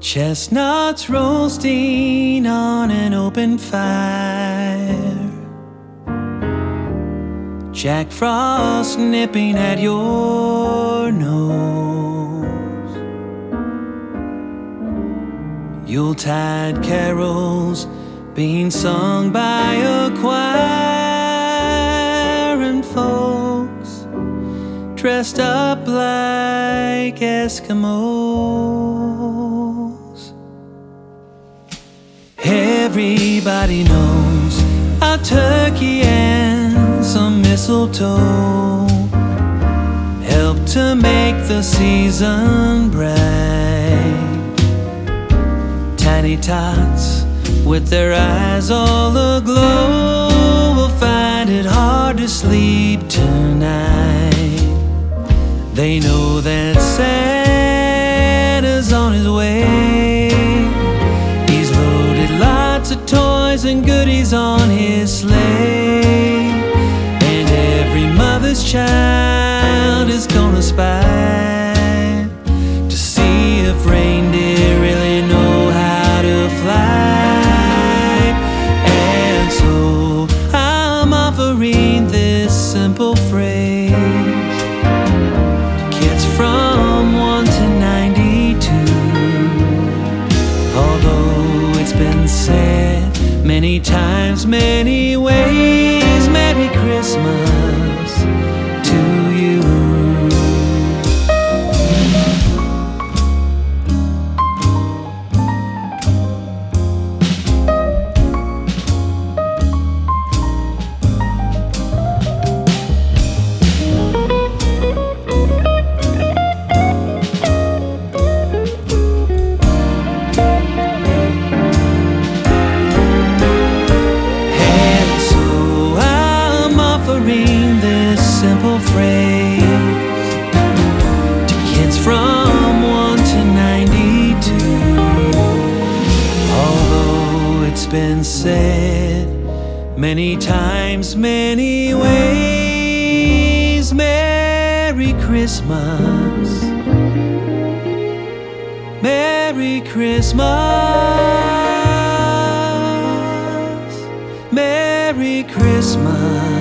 Chestnuts roasting on an open fire, Jack Frost nipping at your nose, Yuletide carols being sung by a choir, and folks dressed up like Eskimos. Everybody knows a turkey and some mistletoe help to make the season bright. Tiny tots with their eyes all aglow will find it hard to sleep tonight. They know that Santa's on his way. He's loaded lots of toys and goodies on his sleigh, and every mother's child is gonna spy to see if reindeer really know how to fly. And so I'm offering this simple phrase to kids from 1 to 92. Although it's been said many times, many ways, Merry Christmas to you. This simple phrase to kids from 1 to 92. Although it's been said many times, many ways, Merry Christmas, Merry Christmas, Merry Christmas.